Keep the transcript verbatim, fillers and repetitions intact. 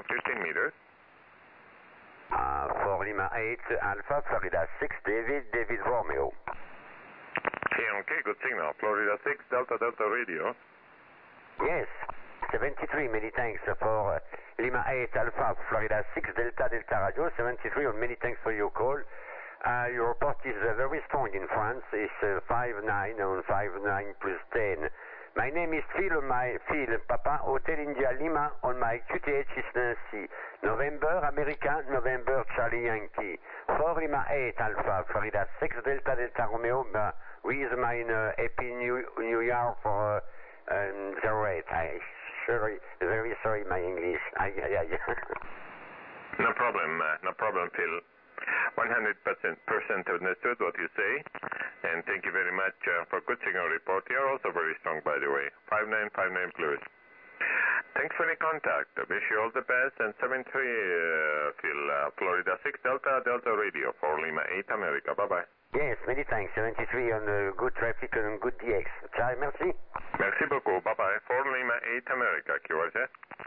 fifteen meters. Uh, for Lima eight, Alpha, Florida six, David, David Romeo. Yeah, okay, good signal. Florida six, Delta, Delta radio. Yes, seventy-three, many thanks for uh, Lima eight, Alpha, Florida six, Delta, Delta radio, seventy-three, and many thanks for your call. Uh, your report is uh, very strong in France. It's uh, five nine and five nine plus ten. My name is Phil, on my Phil, Papa, Hotel India Lima, on my Q T H is Nancy. November, America, November, Charlie Yankee. four Lima eight, Alpha, Florida six, Delta, Delta Romeo, uh, with my uh, Happy New, New Year for uh, um, zero eight. I sorry, very sorry, my English. I, I, I. No problem, uh, no problem, Phil. one hundred percent understood what you say, and thank you very much uh, for good signal report. You are also very strong, by the way. five nine five nine plus. Thanks for the contact. I wish you all the best, and seven three, uh, Phil, uh, Florida six, Delta, Delta radio for Lima eight, America. Bye-bye. Yes, many thanks. seventy-three on uh, good traffic and good D X. Ciao, merci. Merci beaucoup. Bye-bye. For Lima eight, America. Q R Z.